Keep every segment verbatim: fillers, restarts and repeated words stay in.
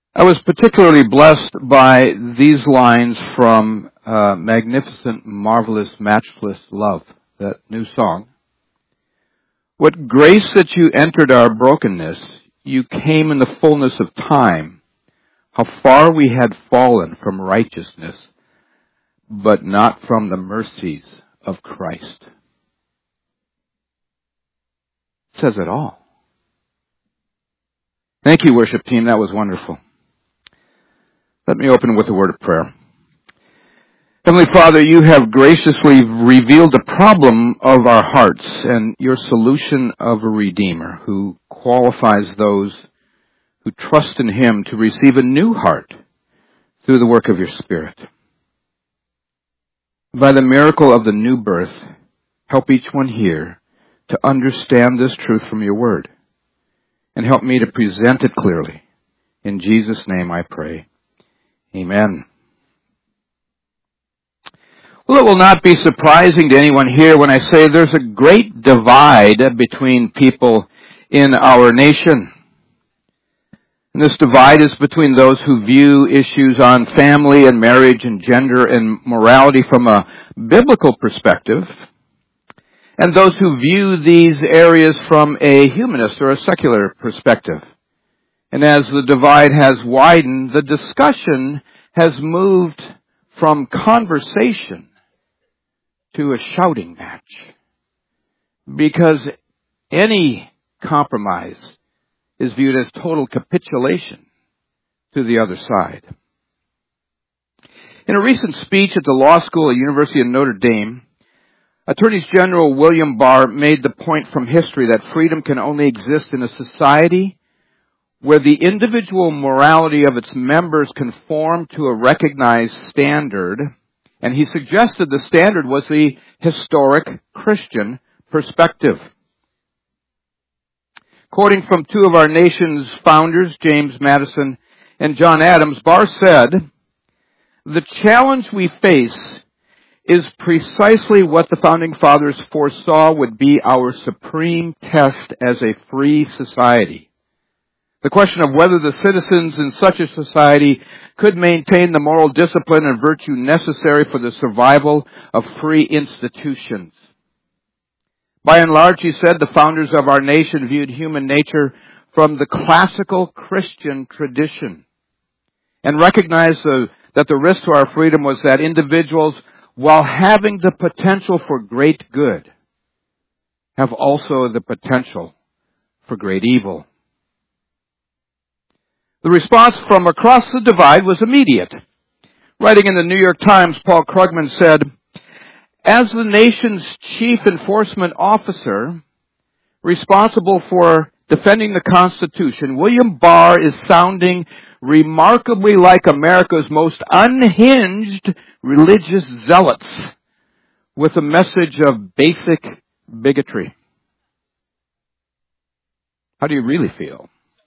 I was particularly blessed by these lines from uh, Magnificent, Marvelous, Matchless Love, that new song. What grace that you entered our brokenness, you came in the fullness of time. How far we had fallen from righteousness, but not from the mercies of Christ. It says it all. Thank you, worship team. That was wonderful. Let me open with a word of prayer. Heavenly Father, you have graciously revealed the problem of our hearts and your solution of a Redeemer who qualifies those who trust in him to receive a new heart through the work of your Spirit. By the miracle of the new birth, help each one here to understand this truth from your word, and help me to present it clearly. In Jesus' name I pray. Amen. Well, it will not be surprising to anyone here when I say there's a great divide between people in our nation. And this divide is between those who view issues on family and marriage and gender and morality from a biblical perspective, and those who view these areas from a humanist or a secular perspective. And as the divide has widened, the discussion has moved from conversation to a shouting match. Because any compromise is viewed as total capitulation to the other side. In a recent speech at the law school at the University of Notre Dame, Attorney General William Barr made the point from history that freedom can only exist in a society where the individual morality of its members conform to a recognized standard, and he suggested the standard was the historic Christian perspective. Quoting from two of our nation's founders, James Madison and John Adams, Barr said, "The challenge we face is precisely what the Founding Fathers foresaw would be our supreme test as a free society. The question of whether the citizens in such a society could maintain the moral discipline and virtue necessary for the survival of free institutions. By and large," he said, "the founders of our nation viewed human nature from the classical Christian tradition and recognized the, that the risk to our freedom was that individuals, while having the potential for great good, have also the potential for great evil." The response from across the divide was immediate. Writing in the New York Times, Paul Krugman said, "As the nation's chief enforcement officer, responsible for defending the Constitution, William Barr is sounding remarkably like America's most unhinged religious zealots with a message of basic bigotry." How do you really feel?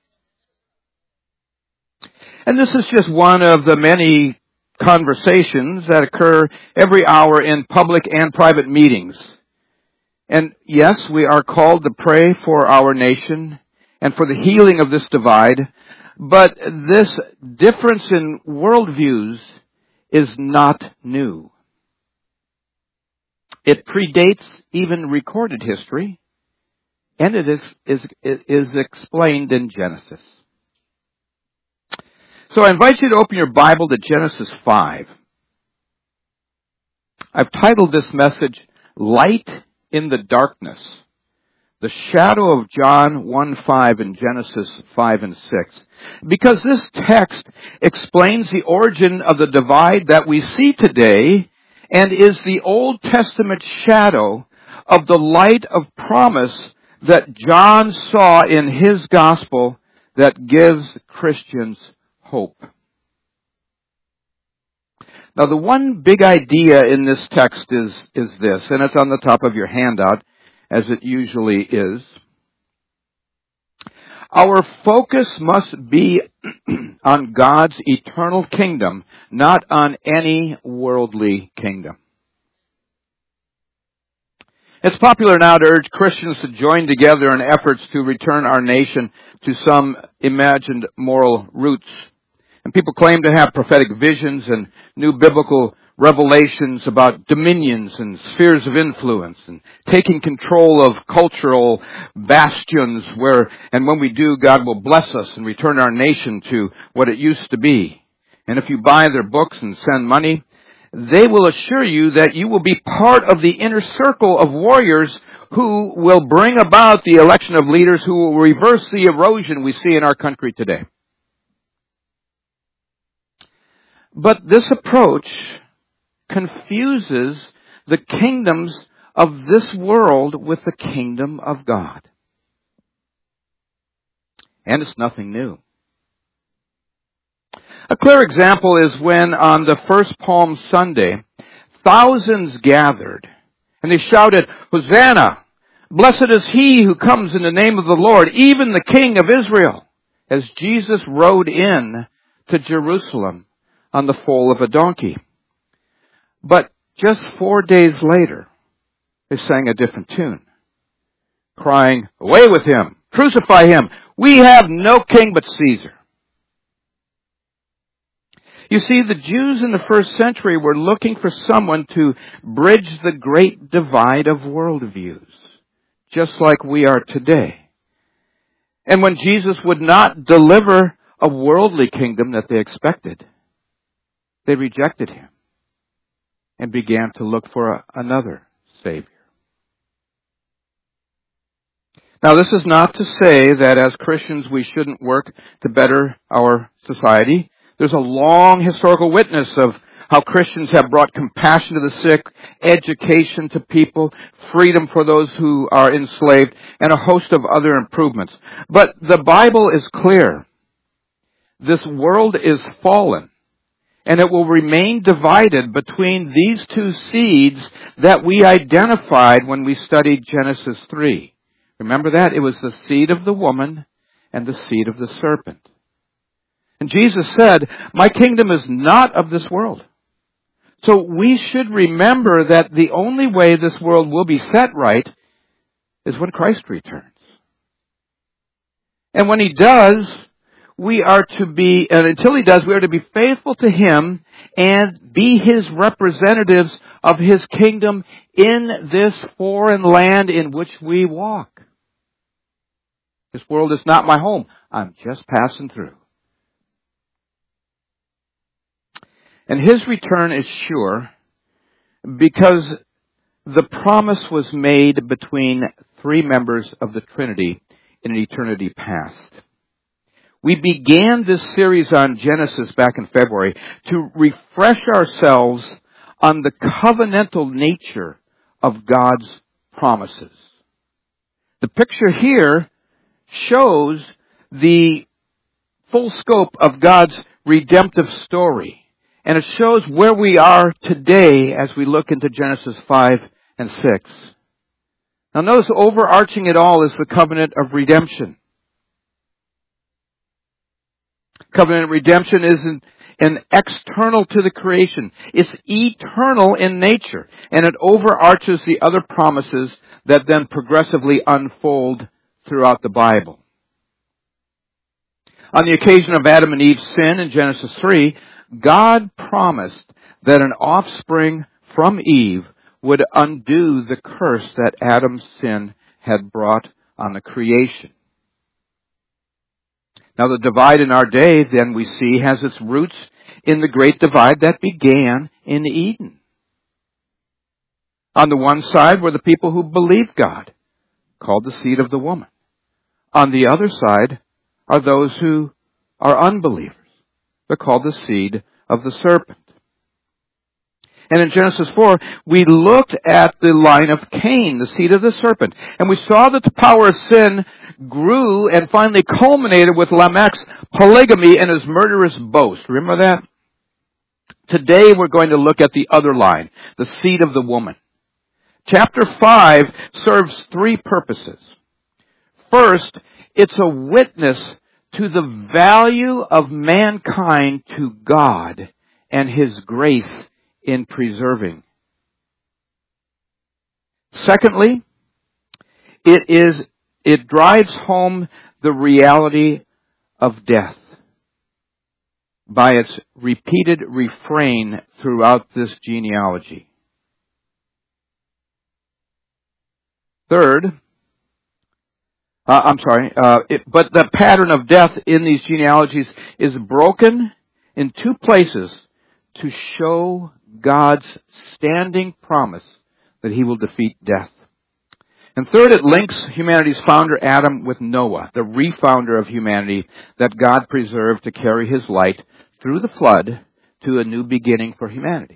And this is just one of the many conversations that occur every hour in public and private meetings. And yes, we are called to pray for our nation and for the healing of this divide, but this difference in worldviews is not new. It predates even recorded history, and it is, is, it is explained in Genesis. So I invite you to open your Bible to Genesis five. I've titled this message, Light in the Darkness, the shadow of John one five and Genesis five and six. Because this text explains the origin of the divide that we see today and is the Old Testament shadow of the light of promise that John saw in his gospel that gives Christians hope. Now, the one big idea in this text is, is this, and it's on the top of your handout, as it usually is. Our focus must be on God's eternal kingdom, not on any worldly kingdom. It's popular now to urge Christians to join together in efforts to return our nation to some imagined moral roots. And people claim to have prophetic visions and new biblical revelations about dominions and spheres of influence and taking control of cultural bastions where, and when we do, God will bless us and return our nation to what it used to be. And if you buy their books and send money, they will assure you that you will be part of the inner circle of warriors who will bring about the election of leaders who will reverse the erosion we see in our country today. But this approach confuses the kingdoms of this world with the kingdom of God. And it's nothing new. A clear example is when on the first Palm Sunday, thousands gathered and they shouted, "Hosanna! Blessed is he who comes in the name of the Lord, even the King of Israel," as Jesus rode in to Jerusalem on the foal of a donkey. But just four days later, they sang a different tune, crying, "Away with him! Crucify him! We have no king but Caesar." You see, the Jews in the first century were looking for someone to bridge the great divide of worldviews, just like we are today. And when Jesus would not deliver a worldly kingdom that they expected, they rejected him and began to look for a, another Savior. Now, this is not to say that as Christians we shouldn't work to better our society. There's a long historical witness of how Christians have brought compassion to the sick, education to people, freedom for those who are enslaved, and a host of other improvements. But the Bible is clear. This world is fallen, and it will remain divided between these two seeds that we identified when we studied Genesis three. Remember that? It was the seed of the woman and the seed of the serpent. And Jesus said, "My kingdom is not of this world." So we should remember that the only way this world will be set right is when Christ returns. And when he does, we are to be, and until he does, we are to be faithful to him and be his representatives of his kingdom in this foreign land in which we walk. This world is not my home. I'm just passing through. And his return is sure because the promise was made between three members of the Trinity in an eternity past. We began this series on Genesis back in February to refresh ourselves on the covenantal nature of God's promises. The picture here shows the full scope of God's redemptive story. And it shows where we are today as we look into Genesis five and six. Now notice overarching it all is the covenant of redemption. Covenant of redemption isn't an external to the creation. It's eternal in nature. And it overarches the other promises that then progressively unfold throughout the Bible. On the occasion of Adam and Eve's sin in Genesis three, God promised that an offspring from Eve would undo the curse that Adam's sin had brought on the creation. Now the divide in our day, then we see, has its roots in the great divide that began in Eden. On the one side were the people who believed God, called the seed of the woman. On the other side are those who are unbelievers. They're called the seed of the serpent. And in Genesis four, we looked at the line of Cain, the seed of the serpent. And we saw that the power of sin grew and finally culminated with Lamech's polygamy and his murderous boast. Remember that? Today we're going to look at the other line, the seed of the woman. Chapter five serves three purposes. First, it's a witness to the value of mankind to God and his grace in preserving. Secondly, it is, it drives home the reality of death. by its repeated refrain throughout this genealogy. Third, uh, I'm sorry, uh, it, but the pattern of death in these genealogies is broken in two places to show God's standing promise that He will defeat death. And third, it links humanity's founder Adam with Noah, the refounder of humanity that God preserved to carry His light through the flood to a new beginning for humanity.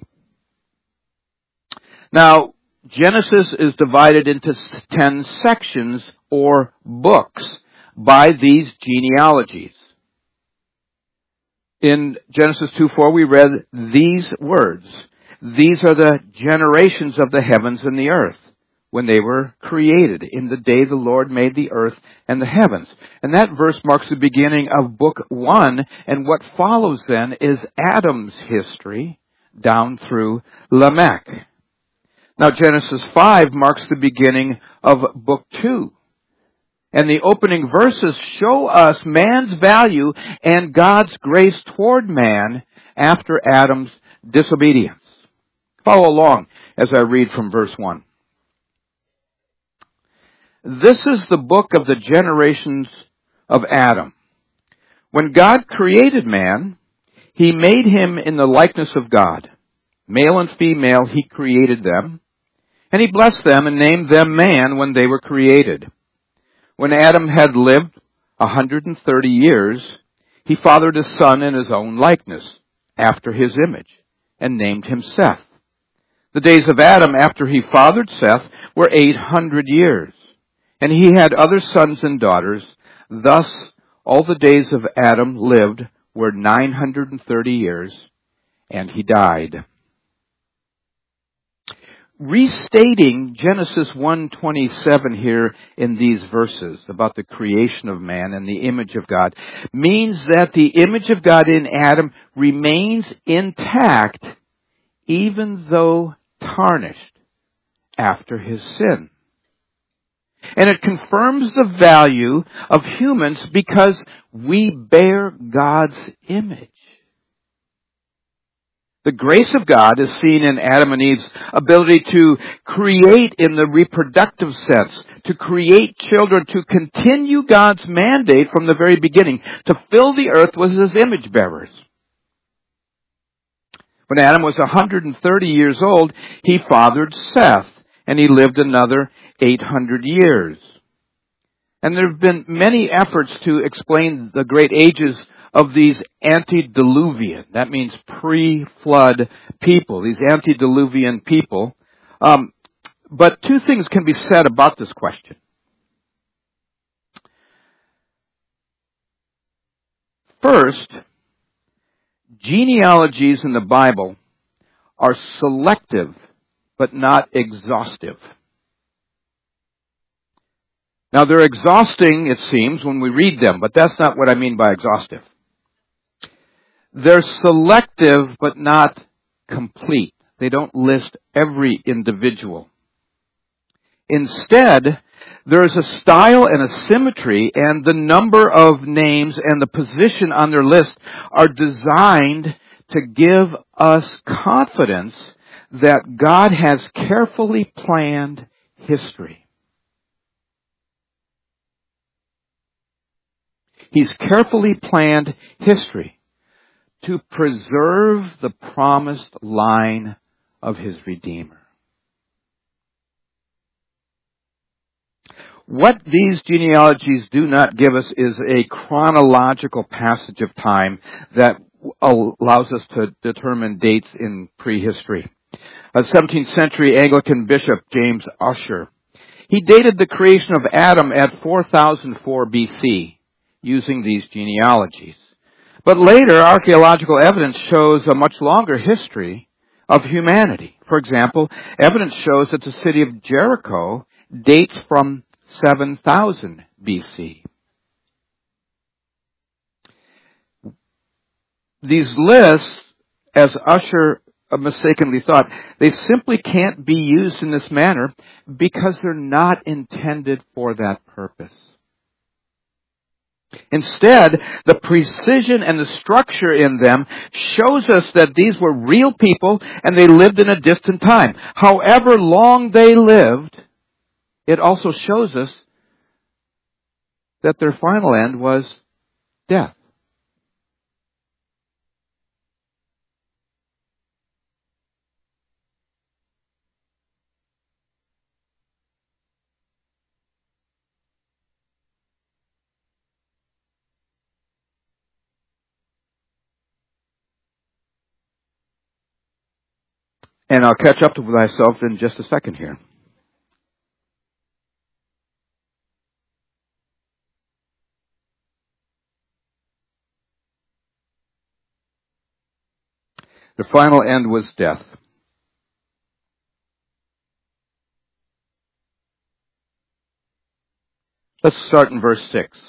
Now, Genesis is divided into ten sections or books by these genealogies. In Genesis two four, we read these words. These are the generations of the heavens and the earth when they were created in the day the Lord made the earth and the heavens. And that verse marks the beginning of book one, and what follows then is Adam's history down through Lamech. Now Genesis five marks the beginning of book two. And the opening verses show us man's value and God's grace toward man after Adam's disobedience. Follow along as I read from verse one. This is the book of the generations of Adam. When God created man, He made him in the likeness of God. Male and female He created them. And He blessed them and named them man when they were created. When Adam had lived a hundred and thirty years, he fathered a son in his own likeness, after his image, and named him Seth. The days of Adam after he fathered Seth were eight hundred years. And he had other sons and daughters. Thus, all the days of Adam lived were nine hundred and thirty years, and he died. Restating Genesis one twenty-seven here in these verses about the creation of man and the image of God means that the image of God in Adam remains intact even though tarnished after his sin. And it confirms the value of humans because we bear God's image. The grace of God is seen in Adam and Eve's ability to create in the reproductive sense, to create children, to continue God's mandate from the very beginning, to fill the earth with His image bearers. When Adam was one hundred thirty years old, he fathered Seth, and he lived another eight hundred years. And there have been many efforts to explain the great ages of these antediluvian, that means pre-flood people, these antediluvian people. Um, but two things can be said about this question. First, genealogies in the Bible are selective but not exhaustive. Now, they're exhausting, it seems, when we read them, but that's not what I mean by exhaustive. They're selective, but not complete. They don't list every individual. Instead, there is a style and a symmetry, and the number of names and the position on their list are designed to give us confidence that God has carefully planned history. He's carefully planned history to preserve the promised line of His Redeemer. What these genealogies do not give us is a chronological passage of time that allows us to determine dates in prehistory. A seventeenth century Anglican bishop, James Ussher, he dated the creation of Adam at four thousand four B C. using these genealogies. But later, archaeological evidence shows a much longer history of humanity. For example, evidence shows that the city of Jericho dates from seven thousand B C. These lists, as Ussher mistakenly thought, they simply can't be used in this manner because they're not intended for that purpose. Instead, the precision and the structure in them shows us that these were real people and they lived in a distant time. However long they lived, it also shows us that their final end was death. And I'll catch up to myself in just a second here. The final end was death. Let's start in verse six.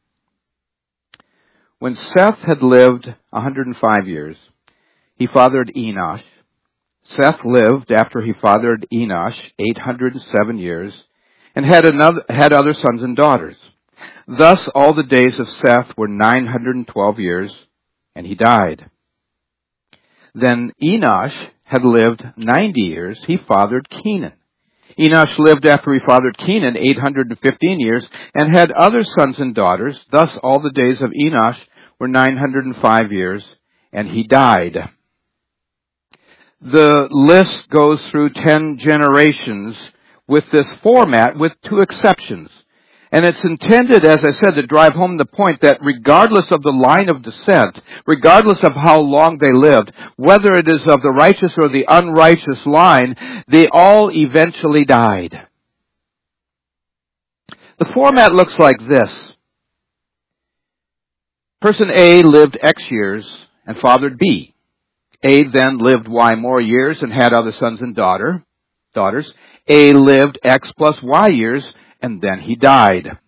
When Seth had lived one hundred five years, he fathered Enosh. Seth lived after he fathered Enosh eight hundred seven years and had another, had other sons and daughters. Thus all the days of Seth were nine hundred twelve years, and he died. Then Enosh had lived ninety years. He fathered Kenan. Enosh lived after he fathered Kenan eight hundred fifteen years and had other sons and daughters. Thus all the days of Enosh were nine hundred five years, and he died. The list goes through ten generations with this format, with two exceptions. And it's intended, as I said, to drive home the point that regardless of the line of descent, regardless of how long they lived, whether it is of the righteous or the unrighteous line, they all eventually died. The format looks like this. Person A lived X years and fathered B. A then lived Y more years and had other sons and daughter, daughters. A lived X plus Y years, and then he died.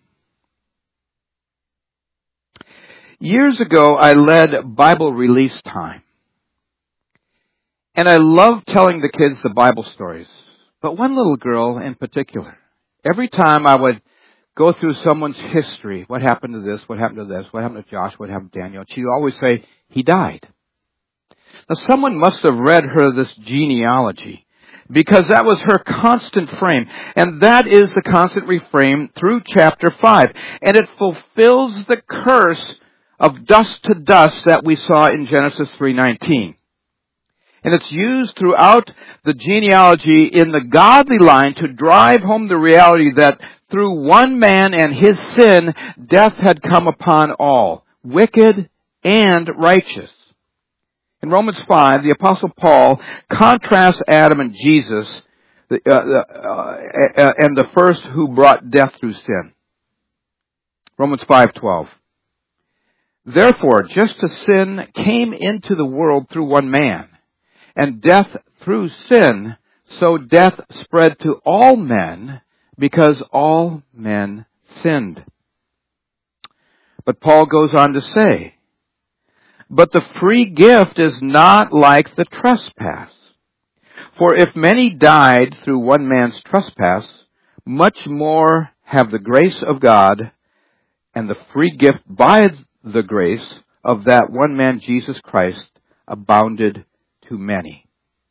Years ago, I led Bible release time. And I loved telling the kids the Bible stories. But one little girl in particular, every time I would go through someone's history, what happened to this, what happened to this, what happened to Josh, what happened to Daniel, she'd always say, he died. Now, someone must have read her this genealogy, because that was her constant frame. And that is the constant refrain through chapter five. And it fulfills the curse of dust to dust that we saw in Genesis three nineteen. And it's used throughout the genealogy in the godly line to drive home the reality that through one man and his sin, death had come upon all, wicked and righteous. In Romans five, the Apostle Paul contrasts Adam and Jesus uh, uh, uh, and the first who brought death through sin. Romans five twelve. Therefore, just as sin came into the world through one man, and death through sin, so death spread to all men because all men sinned. But Paul goes on to say, but the free gift is not like the trespass. For if many died through one man's trespass, much more have the grace of God and the free gift by the grace of that one man, Jesus Christ, abounded to many.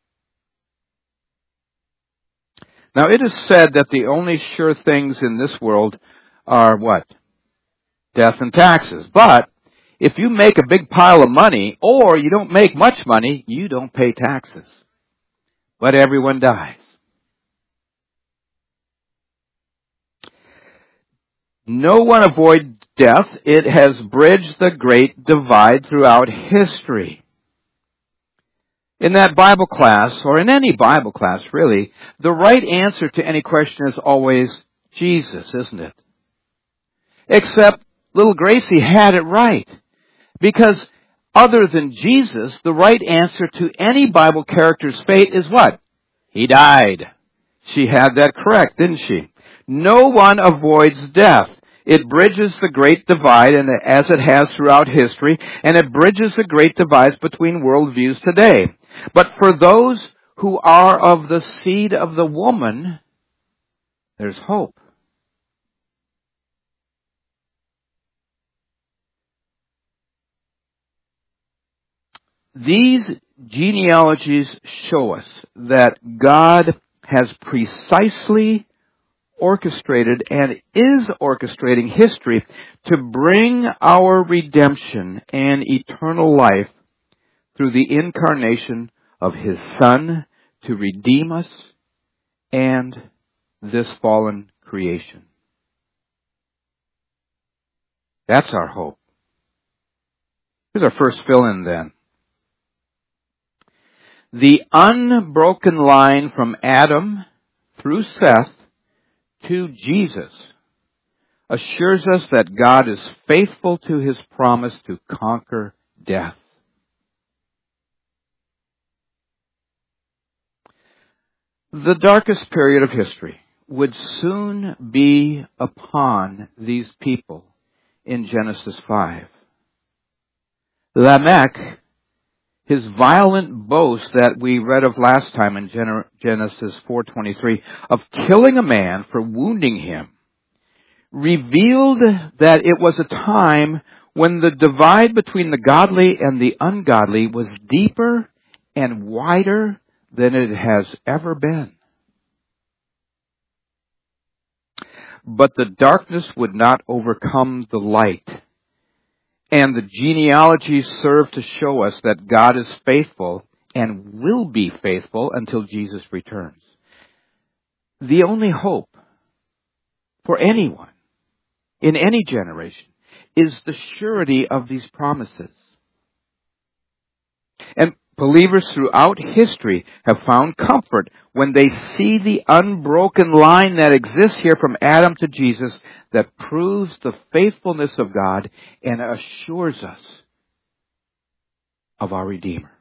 Now it is said that the only sure things in this world are what? Death and taxes. But if you make a big pile of money, or you don't make much money, you don't pay taxes. But everyone dies. No one avoids death. It has bridged the great divide throughout history. In that Bible class, or in any Bible class really, the right answer to any question is always Jesus, isn't it? Except little Gracie had it right. Because other than Jesus, the right answer to any Bible character's fate is what? He died. She had that correct, didn't she? No one avoids death. It bridges the great divide, and as it has throughout history, and it bridges the great divides between worldviews today. But for those who are of the seed of the woman, there's hope. These genealogies show us that God has precisely orchestrated and is orchestrating history to bring our redemption and eternal life through the incarnation of His Son to redeem us and this fallen creation. That's our hope. Here's our first fill-in then. The unbroken line from Adam through Seth to Jesus assures us that God is faithful to His promise to conquer death. The darkest period of history would soon be upon these people in Genesis five. Lamech, his violent boast that we read of last time in Genesis four twenty-three of killing a man for wounding him, revealed that it was a time when the divide between the godly and the ungodly was deeper and wider than it has ever been. But the darkness would not overcome the light. And the genealogies serve to show us that God is faithful and will be faithful until Jesus returns. The only hope for anyone in any generation is the surety of these promises. And believers throughout history have found comfort when they see the unbroken line that exists here from Adam to Jesus that proves the faithfulness of God and assures us of our Redeemer.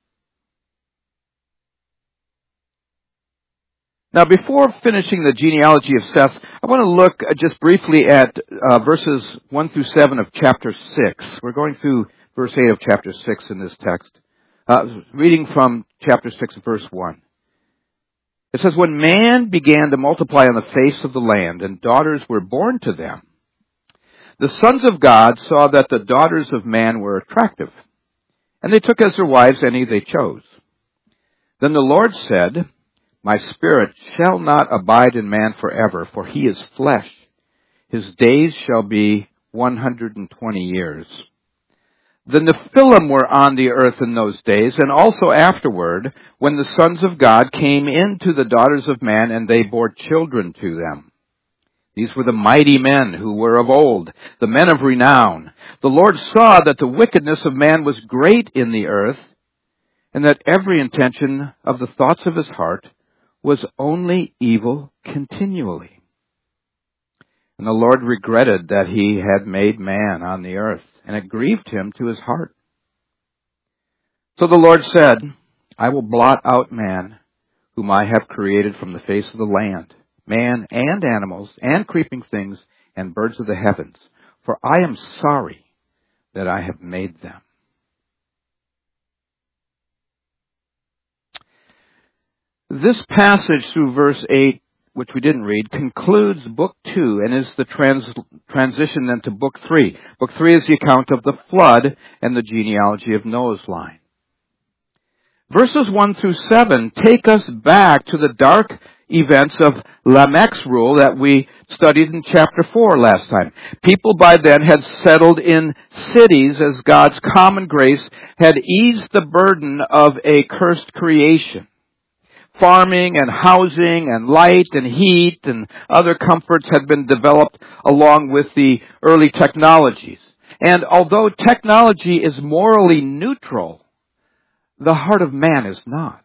Now, before finishing the genealogy of Seth, I want to look just briefly at uh, verses one through seven of chapter six. We're going through verse eight of chapter six in this text. Uh, reading from chapter six, verse one. It says, "When man began to multiply on the face of the land, and daughters were born to them, the sons of God saw that the daughters of man were attractive, and they took as their wives any they chose. Then the Lord said, My spirit shall not abide in man forever, for he is flesh. His days shall be one hundred and twenty years. The Nephilim were on the earth in those days, and also afterward, when the sons of God came into the daughters of man, and they bore children to them. These were the mighty men who were of old, the men of renown. The Lord saw that the wickedness of man was great in the earth, and that every intention of the thoughts of his heart was only evil continually. And the Lord regretted that he had made man on the earth, and it grieved him to his heart. So the Lord said, I will blot out man, whom I have created from the face of the land, man and animals and creeping things and birds of the heavens, for I am sorry that I have made them." This passage through verse eight, which we didn't read, concludes book two and is the trans- transition then to book three. Book three is the account of the flood and the genealogy of Noah's line. Verses one through seven take us back to the dark events of Lamech's rule that we studied in chapter four last time. People by then had settled in cities as God's common grace had eased the burden of a cursed creation. Farming and housing and light and heat and other comforts had been developed along with the early technologies. And although technology is morally neutral, the heart of man is not.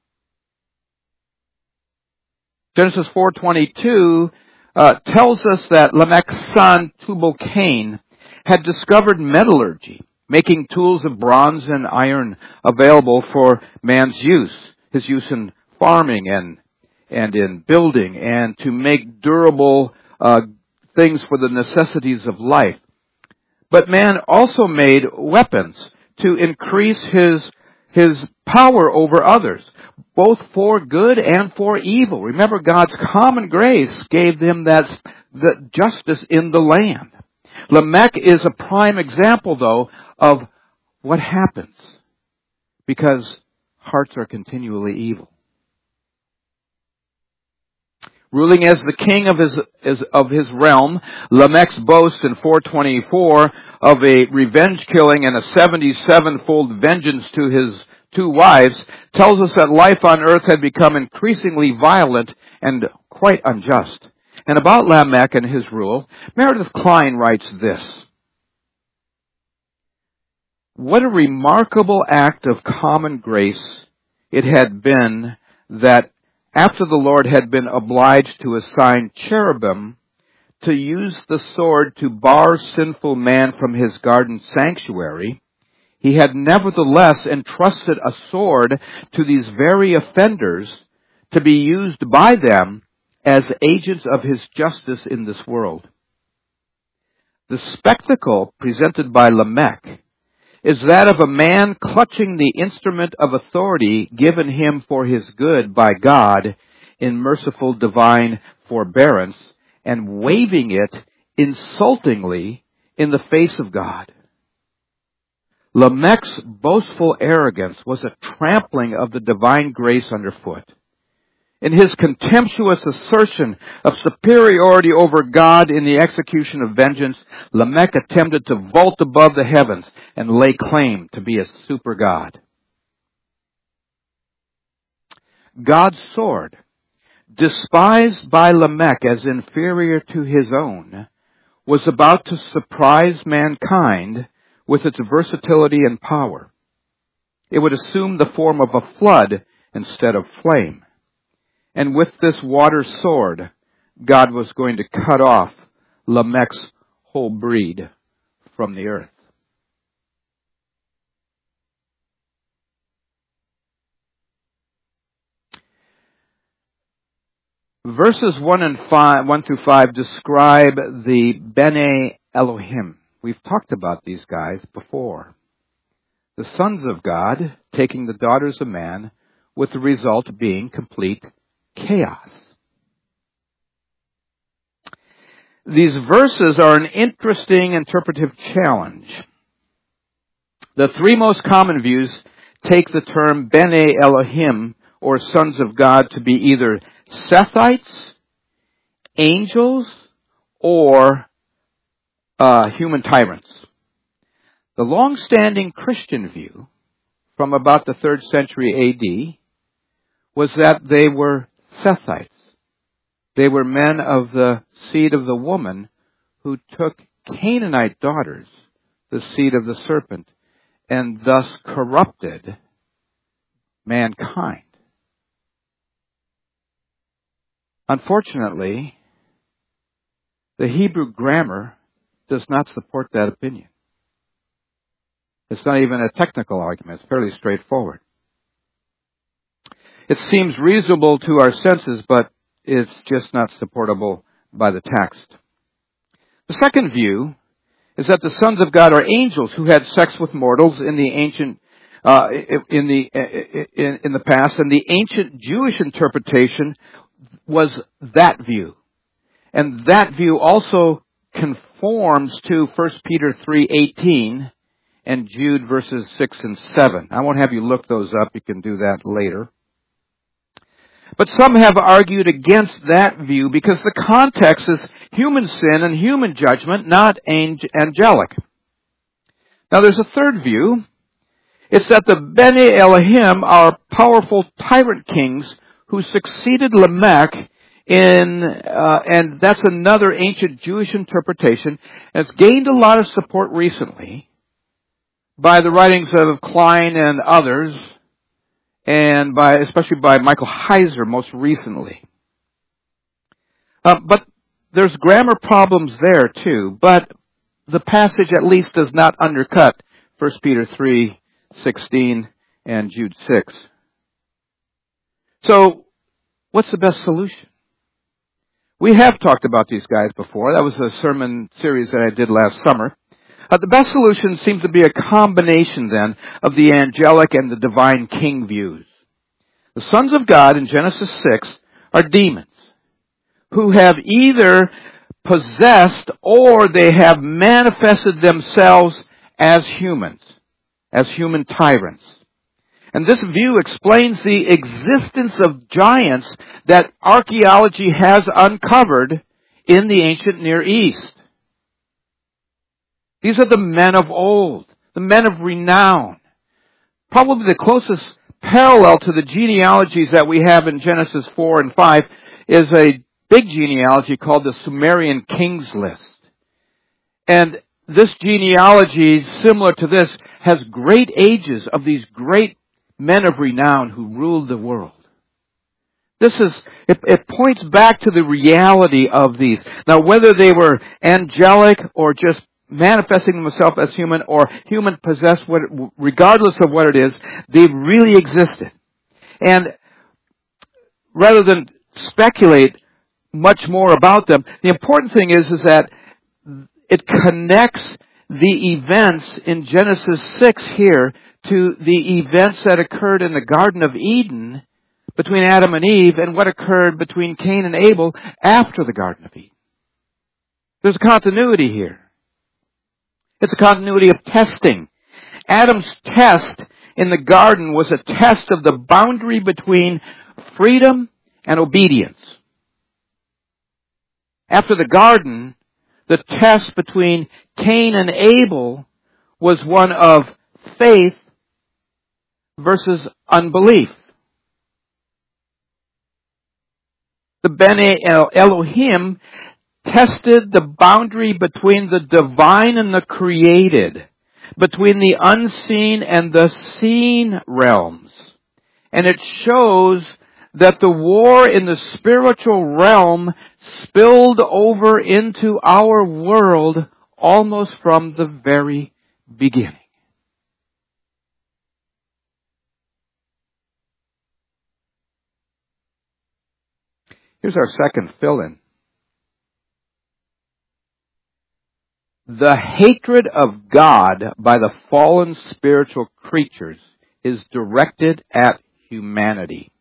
Genesis four twenty-two uh, tells us that Lamech's son Tubal-Cain had discovered metallurgy, making tools of bronze and iron available for man's use, his use in farming and and in building, and to make durable uh, things for the necessities of life. But man also made weapons to increase his his power over others, both for good and for evil. Remember, God's common grace gave them that, that justice in the land. Lamech is a prime example, though, of what happens because hearts are continually evil. Ruling as the king of his, as, of his realm, Lamech's boast in four twenty-four of a revenge killing and a seventy-seven-fold vengeance to his two wives tells us that life on earth had become increasingly violent and quite unjust. And about Lamech and his rule, Meredith Kline writes this: "What a remarkable act of common grace it had been that after the Lord had been obliged to assign cherubim to use the sword to bar sinful man from his garden sanctuary, he had nevertheless entrusted a sword to these very offenders to be used by them as agents of his justice in this world. The spectacle presented by Lamech is that of a man clutching the instrument of authority given him for his good by God in merciful divine forbearance and waving it insultingly in the face of God. Lamech's boastful arrogance was a trampling of the divine grace underfoot. In his contemptuous assertion of superiority over God in the execution of vengeance, Lamech attempted to vault above the heavens and lay claim to be a super god. God's sword, despised by Lamech as inferior to his own, was about to surprise mankind with its versatility and power. It would assume the form of a flood instead of flame. And with this water sword, God was going to cut off Lamech's whole breed from the earth. Verses one and five, one through five describe the Bene Elohim. We've talked about these guys before. The sons of God taking the daughters of man, with the result being complete chaos. These verses are an interesting interpretive challenge. The three most common views take the term Bene Elohim, or sons of God, to be either Sethites, angels, or uh, human tyrants. The long-standing Christian view, from about the third century A D, was that they were Sethites. They were men of the seed of the woman who took Canaanite daughters, the seed of the serpent, and thus corrupted mankind. Unfortunately, the Hebrew grammar does not support that opinion. It's not even a technical argument. It's fairly straightforward. It seems reasonable to our senses, but it's just not supportable by the text. The second view is that the sons of God are angels who had sex with mortals in the ancient, uh, in the in, in the past, and the ancient Jewish interpretation was that view, and that view also conforms to First Peter three eighteen and Jude verses six and seven. I won't have you look those up; you can do that later. But some have argued against that view because the context is human sin and human judgment, not angelic. Now there's a third view. It's that the Bene Elohim are powerful tyrant kings who succeeded Lamech in, uh, and that's another ancient Jewish interpretation, and it's gained a lot of support recently by the writings of Kline and others, and by, especially by Michael Heiser most recently. Uh, but there's grammar problems there too, but the passage at least does not undercut First Peter three sixteen and Jude six. So, what's the best solution? We have talked about these guys before. That was a sermon series that I did last summer. Uh, the best solution seems to be a combination, then, of the angelic and the divine king views. The sons of God in Genesis six are demons who have either possessed or they have manifested themselves as humans, as human tyrants. And this view explains the existence of giants that archaeology has uncovered in the ancient Near East. These are the men of old, the men of renown. Probably the closest parallel to the genealogies that we have in Genesis four and five is a big genealogy called the Sumerian Kings List. And this genealogy, similar to this, has great ages of these great men of renown who ruled the world. This is, it, it points back to the reality of these. Now, whether they were angelic or just manifesting themselves as human or human possessed, regardless of what it is, they really existed. And rather than speculate much more about them, the important thing is, is that it connects the events in Genesis six here to the events that occurred in the Garden of Eden between Adam and Eve and what occurred between Cain and Abel after the Garden of Eden. There's a continuity here. It's a continuity of testing. Adam's test in the garden was a test of the boundary between freedom and obedience. After the garden, the test between Cain and Abel was one of faith versus unbelief. The Bene Elohim tested the boundary between the divine and the created, between the unseen and the seen realms. And it shows that the war in the spiritual realm spilled over into our world almost from the very beginning. Here's our second fill-in. The hatred of God by the fallen spiritual creatures is directed at humanity.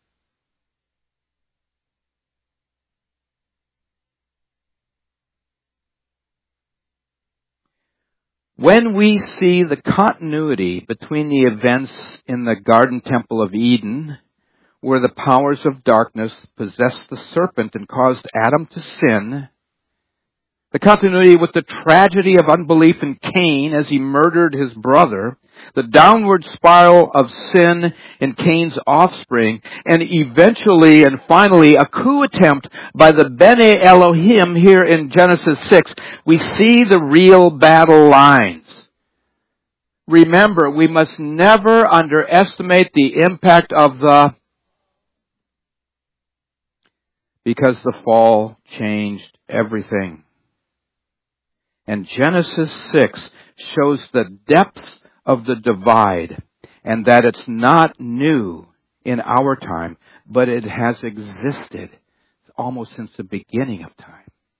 When we see the continuity between the events in the Garden Temple of Eden, where the powers of darkness possessed the serpent and caused Adam to sin, the continuity with the tragedy of unbelief in Cain as he murdered his brother, the downward spiral of sin in Cain's offspring, and eventually and finally a coup attempt by the Bene Elohim here in Genesis six, we see the real battle lines. Remember, we must never underestimate the impact of the, because the fall changed everything. And Genesis six shows the depths of the divide, and that it's not new in our time, but it has existed almost since the beginning of time.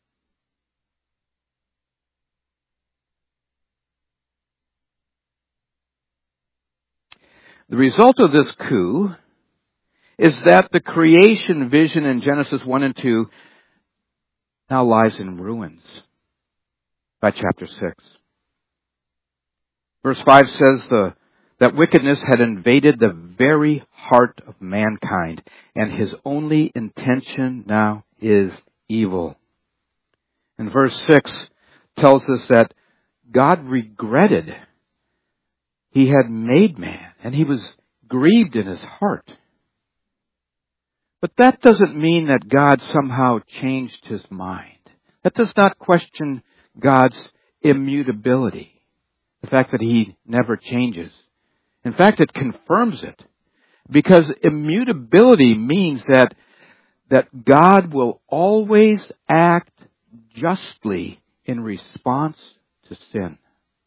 The result of this coup is that the creation vision in Genesis one and two now lies in ruins by chapter six. Verse five says the, that wickedness had invaded the very heart of mankind, and his only intention now is evil. And verse six tells us that God regretted he had made man, and he was grieved in his heart. But that doesn't mean that God somehow changed his mind. That does not question God's immutability. The fact that he never changes. In fact, it confirms it. Because immutability means that, that God will always act justly in response to sin.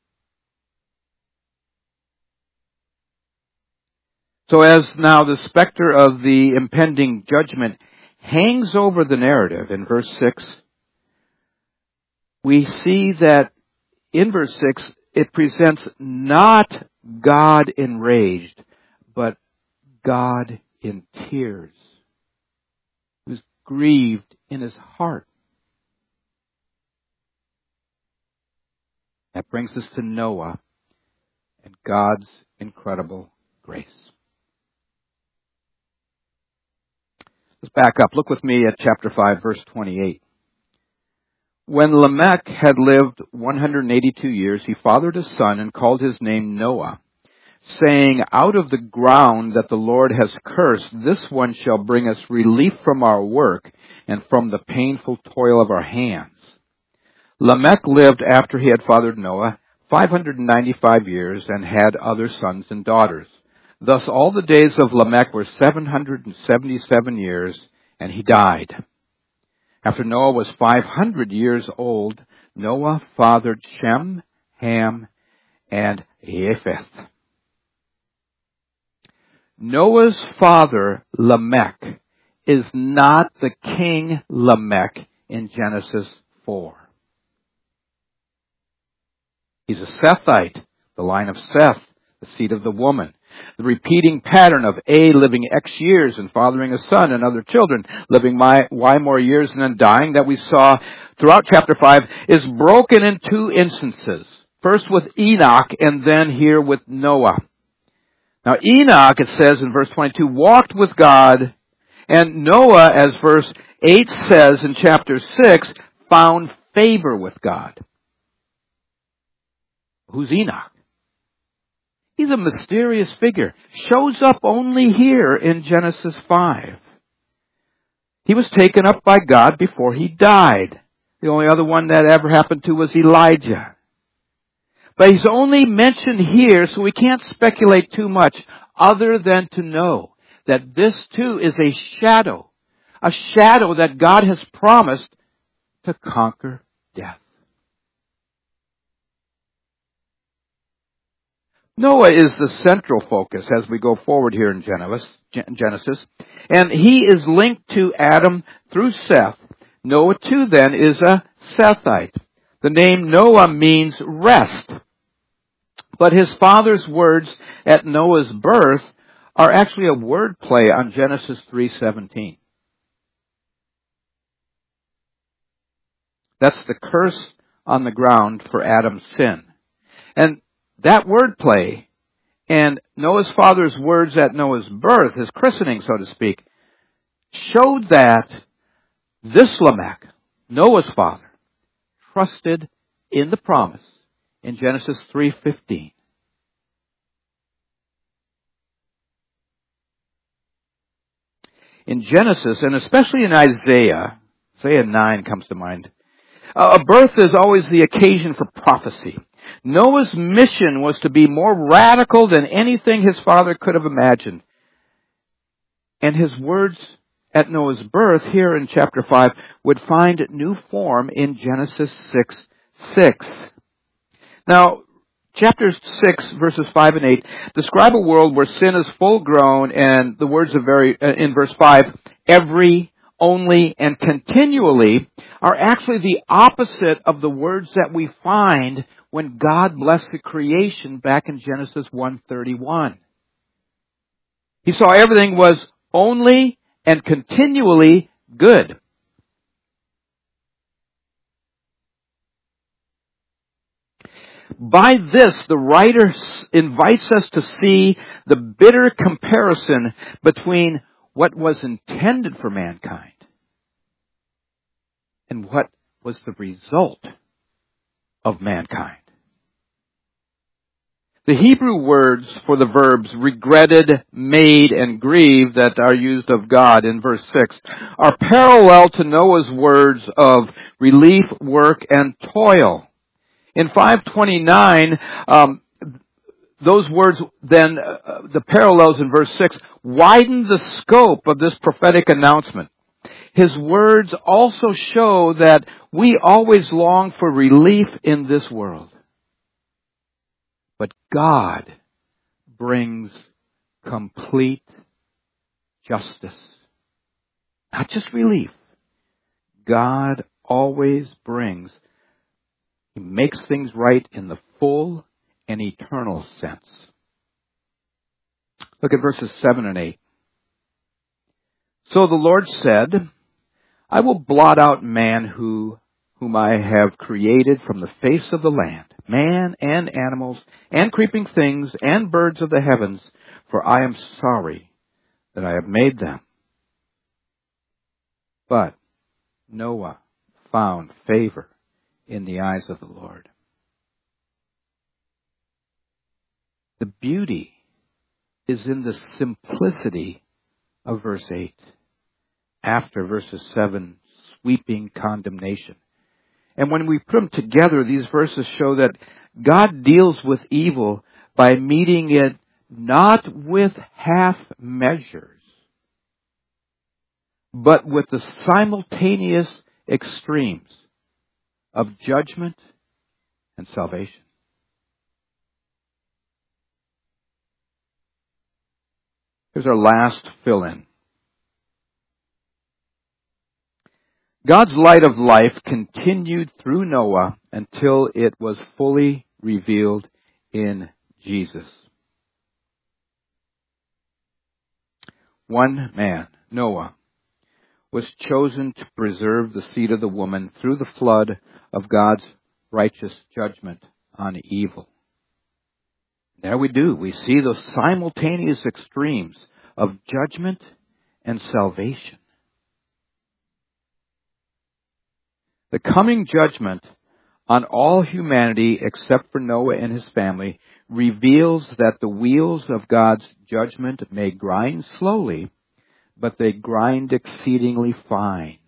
So as now the specter of the impending judgment hangs over the narrative in verse six, we see that in verse six, it presents not God enraged, but God in tears, who's grieved in his heart. That brings us to Noah and God's incredible grace. Let's back up. Look with me at chapter five, verse twenty-eight. When Lamech had lived one hundred eighty-two years, he fathered a son and called his name Noah, saying, out of the ground that the Lord has cursed, this one shall bring us relief from our work and from the painful toil of our hands. Lamech lived after he had fathered Noah five hundred ninety-five years and had other sons and daughters. Thus all the days of Lamech were seven hundred seventy-seven years, and he died. After Noah was five hundred years old, Noah fathered Shem, Ham, and Japheth. Noah's father, Lamech, is not the king Lamech in Genesis four. He's a Sethite, the line of Seth, the seed of the woman. The repeating pattern of A living X years and fathering a son and other children, living my, Y more years and then dying, that we saw throughout chapter five, is broken in two instances. First with Enoch and then here with Noah. Now Enoch, it says in verse twenty-two, walked with God, and Noah, as verse eight says in chapter six, found favor with God. Who's Enoch? He's a mysterious figure. Shows up only here in Genesis five. He was taken up by God before he died. The only other one that ever happened to was Elijah. But he's only mentioned here, so we can't speculate too much other than to know that this too is a shadow. A shadow that God has promised to conquer death. Noah is the central focus as we go forward here in Genesis, and he is linked to Adam through Seth. Noah too then is a Sethite. The name Noah means rest, but his father's words at Noah's birth are actually a word play on Genesis three seventeen. That's the curse on the ground for Adam's sin. And that wordplay and Noah's father's words at Noah's birth, his christening, so to speak, showed that this Lamech, Noah's father, trusted in the promise in Genesis three fifteen. In Genesis, and especially in Isaiah, Isaiah nine comes to mind, a birth is always the occasion for prophecy. Noah's mission was to be more radical than anything his father could have imagined. And his words at Noah's birth here in chapter five would find new form in Genesis six six. Now, chapter six, verses five and eight, describe a world where sin is full grown, and the words of very, in verse five, every, only, and continually are actually the opposite of the words that we find when God blessed the creation back in Genesis one thirty-one. He saw everything was only and continually good. By this, the writer invites us to see the bitter comparison between what was intended for mankind and what was the result of mankind. The Hebrew words for the verbs regretted, made, and grieved that are used of God in verse six are parallel to Noah's words of relief, work, and toil. In five twenty-nine, um, those words then, uh, the parallels in verse six, widen the scope of this prophetic announcement. His words also show that we always long for relief in this world. But God brings complete justice. Not just relief. God always brings, He makes things right in the full and eternal sense. Look at verses seven and eight. So the Lord said, I will blot out man who, whom I have created from the face of the land, man and animals and creeping things and birds of the heavens, for I am sorry that I have made them. But Noah found favor in the eyes of the Lord. The beauty is in the simplicity of verse eight. After verses seven, sweeping condemnation. And when we put them together, these verses show that God deals with evil by meeting it not with half measures, but with the simultaneous extremes of judgment and salvation. Here's our last fill-in. God's light of life continued through Noah until it was fully revealed in Jesus. One man, Noah, was chosen to preserve the seed of the woman through the flood of God's righteous judgment on evil. There we do. We see those simultaneous extremes of judgment and salvation. The coming judgment on all humanity except for Noah and his family reveals that the wheels of God's judgment may grind slowly, but they grind exceedingly fine.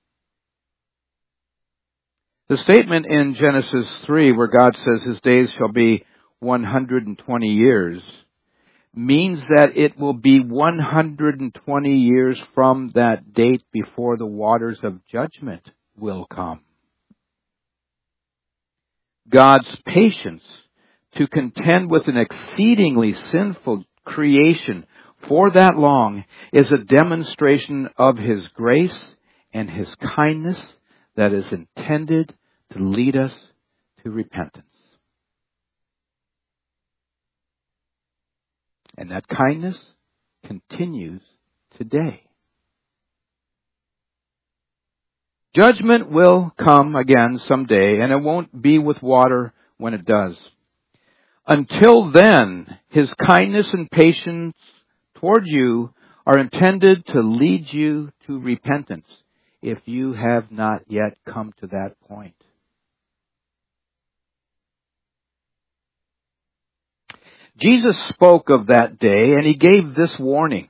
The statement in Genesis three where God says his days shall be one hundred twenty years means that it will be one hundred twenty years from that date before the waters of judgment will come. God's patience to contend with an exceedingly sinful creation for that long is a demonstration of his grace and his kindness that is intended to lead us to repentance. And that kindness continues today. Judgment will come again someday, and it won't be with water when it does. Until then, his kindness and patience toward you are intended to lead you to repentance if you have not yet come to that point. Jesus spoke of that day, and he gave this warning.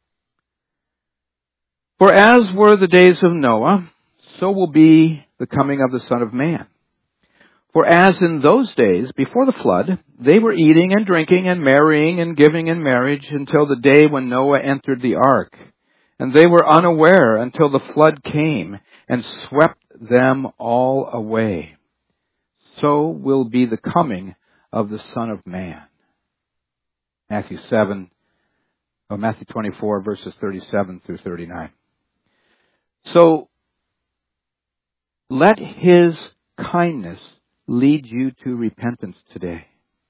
For as were the days of Noah, so will be the coming of the Son of Man. For as in those days, before the flood, they were eating and drinking and marrying and giving in marriage until the day when Noah entered the ark. And they were unaware until the flood came and swept them all away. So will be the coming of the Son of Man. Matthew seven, or Matthew twenty-four, verses thirty-seven through thirty-nine. So, let his kindness lead you to repentance today.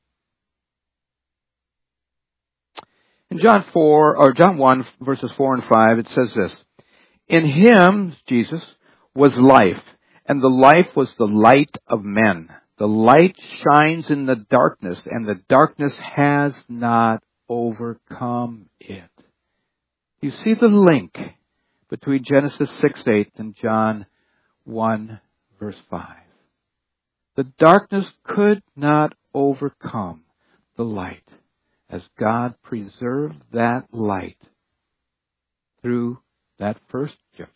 In John four, or John one, verses four and five, it says this. In him, Jesus, was life, and the life was the light of men. The light shines in the darkness, and the darkness has not overcome it. You see the link between Genesis six eight and John one, verse five. The darkness could not overcome the light as God preserved that light through that first judgment.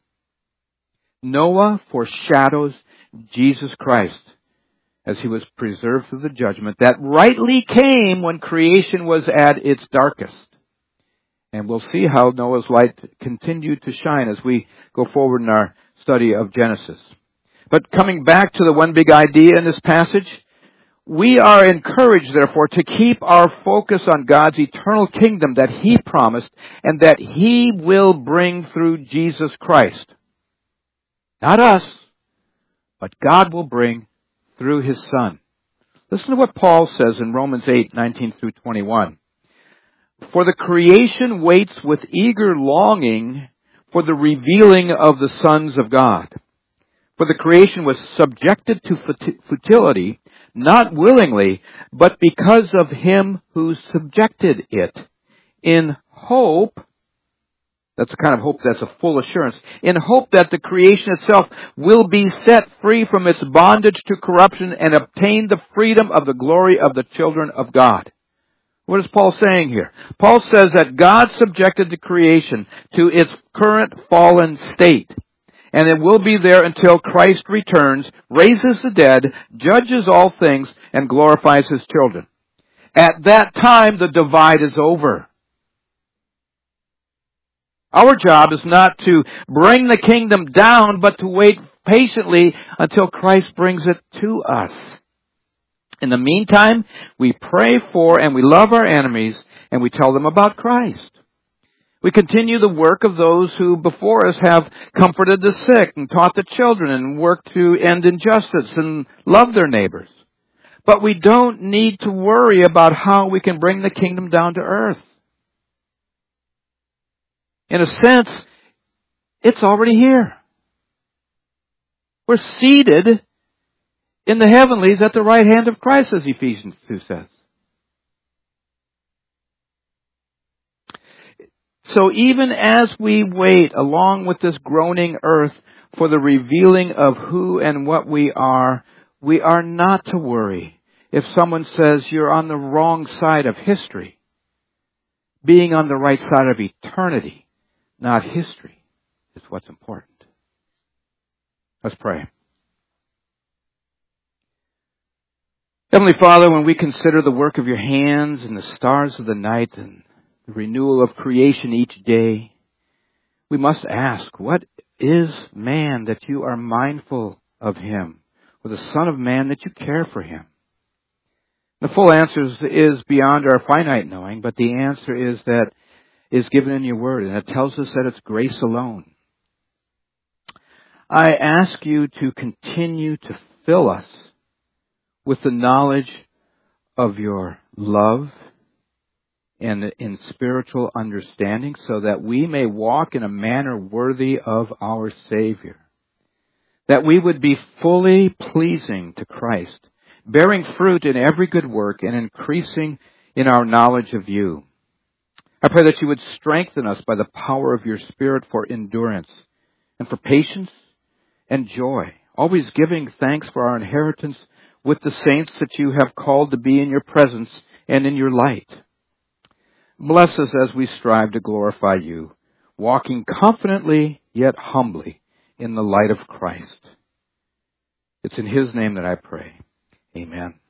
Noah foreshadows Jesus Christ as he was preserved through the judgment that rightly came when creation was at its darkest. And we'll see how Noah's light continued to shine as we go forward in our study of Genesis. But coming back to the one big idea in this passage, we are encouraged, therefore, to keep our focus on God's eternal kingdom that he promised and that he will bring through Jesus Christ. Not us, but God will bring through his Son. Listen to what Paul says in Romans eight, nineteen through twenty-one. For the creation waits with eager longing for the revealing of the sons of God. For the creation was subjected to futility, not willingly, but because of him who subjected it, in hope That's the kind of hope that's a full assurance. In hope that the creation itself will be set free from its bondage to corruption and obtain the freedom of the glory of the children of God. What is Paul saying here? Paul says that God subjected the creation to its current fallen state. And it will be there until Christ returns, raises the dead, judges all things, and glorifies His children. At that time, the divide is over. Our job is not to bring the kingdom down, but to wait patiently until Christ brings it to us. In the meantime, we pray for and we love our enemies, and we tell them about Christ. We continue the work of those who before us have comforted the sick and taught the children and worked to end injustice and love their neighbors. But we don't need to worry about how we can bring the kingdom down to earth. In a sense, it's already here. We're seated in the heavenlies at the right hand of Christ, as Ephesians two says. So even as we wait along with this groaning earth for the revealing of who and what we are, we are not to worry if someone says you're on the wrong side of history. Being on the right side of eternity, not history, is what's important. Let's pray. Heavenly Father, when we consider the work of your hands and the stars of the night and the renewal of creation each day, we must ask, what is man that you are mindful of him, or the Son of Man that you care for him? The full answer is beyond our finite knowing, but the answer is that is given in your word, and it tells us that it's grace alone. I ask you to continue to fill us with the knowledge of your love and in spiritual understanding, so that we may walk in a manner worthy of our Savior. That we would be fully pleasing to Christ, bearing fruit in every good work and increasing in our knowledge of you. I pray that you would strengthen us by the power of your Spirit for endurance and for patience and joy, always giving thanks for our inheritance with the saints that you have called to be in your presence and in your light. Bless us as we strive to glorify you, walking confidently yet humbly in the light of Christ. It's in His name that I pray. Amen.